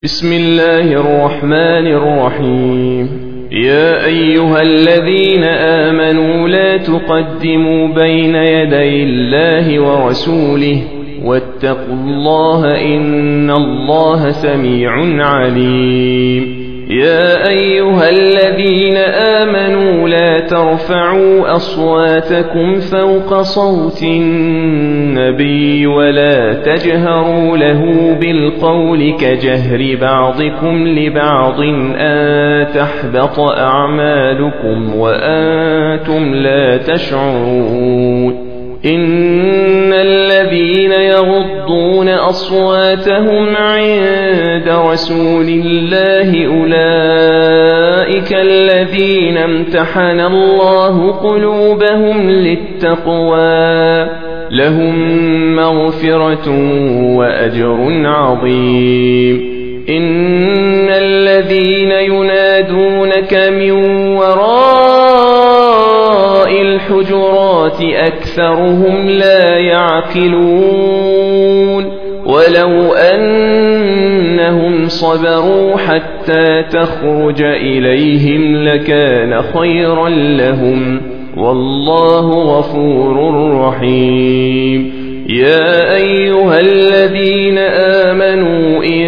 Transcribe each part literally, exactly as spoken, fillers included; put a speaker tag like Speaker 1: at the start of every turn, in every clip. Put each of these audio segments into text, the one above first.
Speaker 1: بسم الله الرحمن الرحيم. يا أيها الذين آمنوا لا تقدموا بين يدي الله ورسوله واتقوا الله إن الله سميع عليم. يا أيها الذين آمنوا لا ترفعوا أصواتكم فوق صوت النبي ولا تجهروا له بالقول كجهر بعضكم لبعض أن تحبط أعمالكم وأنتم لا تشعرون. إن الذين يغضون أصواتهم عند رسول الله أولئك الذين امتحن الله قلوبهم للتقوى لهم مغفرة وأجر عظيم. إن الذين ينادونك من وراء الحجرات أكثرهم لا يعقلون. ولو أنهم صبروا حتى تخرج إليهم لكان خيرا لهم والله غفور رحيم. يا أيها الذين آمنوا إن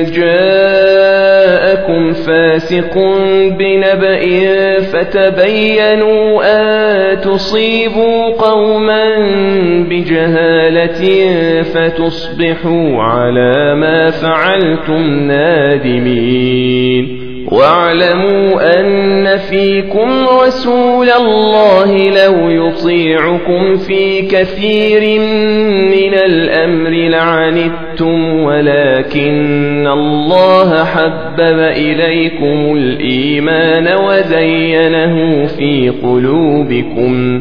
Speaker 1: جاءكم فاسق بنبأ فتبينوا أن تصيبوا قوما بجهالة فتصبحوا على ما فعلتم نادمين. واعلموا أن فيكم رسول الله لو يطيعكم في كثير من الأمر لعنتم ولكن الله حبب إليكم الإيمان وزينه في قلوبكم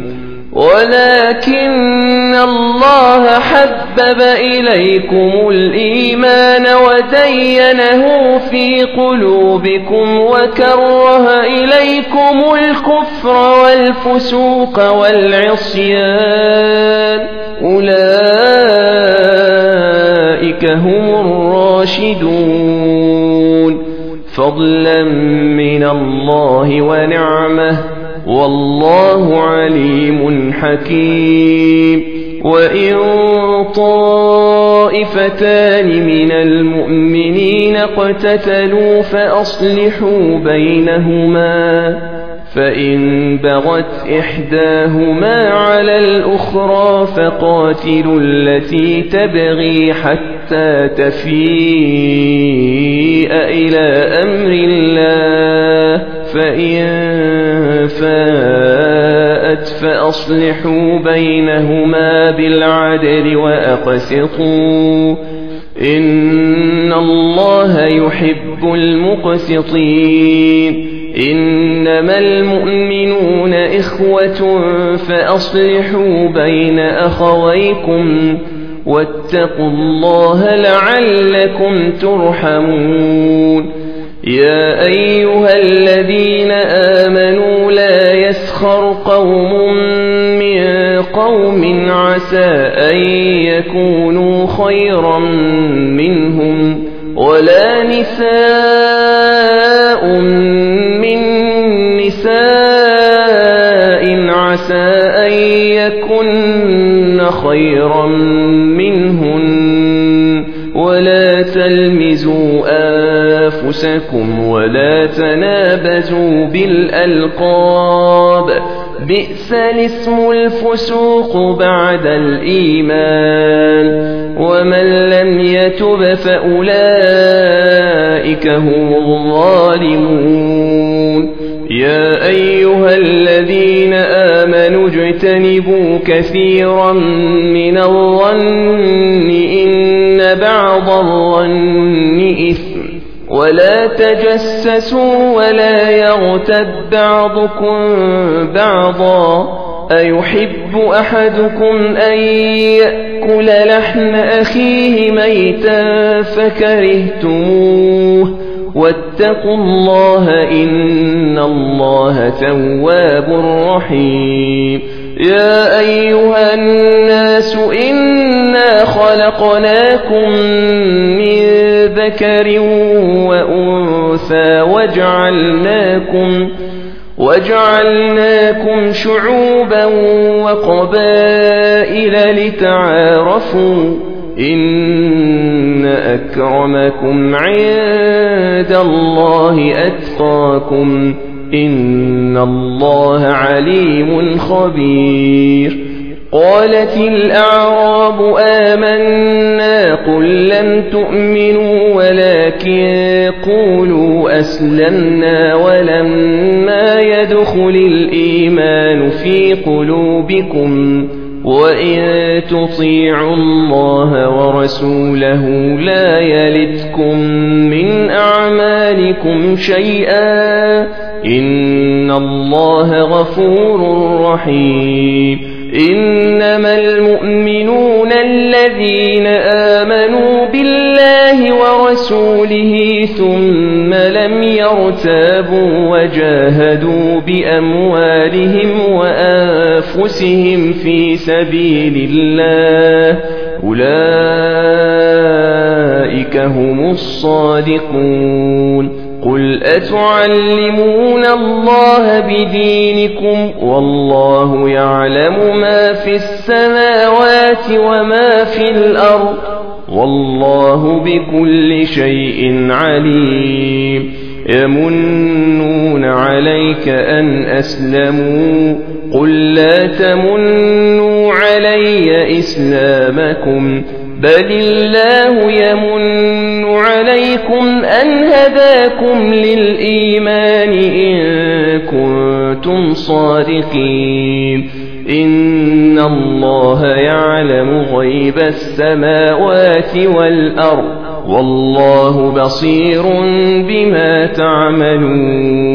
Speaker 1: ولكن الله حبب إليكم الإيمان وزينه في قلوبكم وكره إليكم الكفر والفسوق والعصيان أولئك هم الراشدون فضلا من الله ونعمه والله عليم حكيم. وإن طائفتان من المؤمنين اقتتلوا فأصلحوا بينهما فإن بغت إحداهما على الأخرى فقاتلوا التي تبغي حتى تفيء إلى أمر الله فإن فاءت فأصلحوا بينهما بالعدل وأقسطوا إن الله يحب المقسطين. إنما المؤمنون إخوة فأصلحوا بين أخويكم واتقوا الله لعلكم ترحمون. يا أيها الذين آمنوا لا يسخر قوم من قوم عسى أن يكونوا خيرا منهم ولا نساء من نساء عسى أن يكن خيرا منهن ولا تلمزوا أنفسكم ولا تنابزوا بالألقاب بئس الاسم الفسوق بعد الإيمان ومن لم يتب فأولئك هم الظالمون. يا أيها الذين آمنوا اجتنبوا كثيرا من الظن إن بعض الظن إثم ولا تجسسوا ولا يغتب بعضكم بعضا أيحب أحدكم أن يأكل لحم أخيه ميتا فكرهتموه واتقوا الله إن الله تواب رحيم. يا أيها الناس إنا خلقناكم من ذكر وأنثى وجعلناكم وجعلناكم شعوبا وقبائل لتعارفوا إن أكرمكم عند الله أتقاكم إن الله عليم خبير. قالت الأعراب آمنا قل لم تؤمنوا ولكن قولوا أسلمنا ولما يدخل الإيمان في قلوبكم وإن تطيعوا الله ورسوله لا يلتكم من أعمالكم شيئا إن الله غفور رحيم. إنما المؤمنون الذين آمنوا بالله ورسوله ثم لم يرتابوا وجاهدوا بأموالهم وأنفسهم في سبيل الله أولئك هم الصادقون. قل أتعلمون الله بدينكم والله يعلم ما في السماوات وما في الأرض والله بكل شيء عليم. يمنون عليك أن أسلموا قل لا تمنوا علي إسلامكم بل الله يمن عليكم أن هداكم للإيمان إن كنتم صادقين. إن الله يعلم غيب السماوات والأرض والله بصير بما تعملون.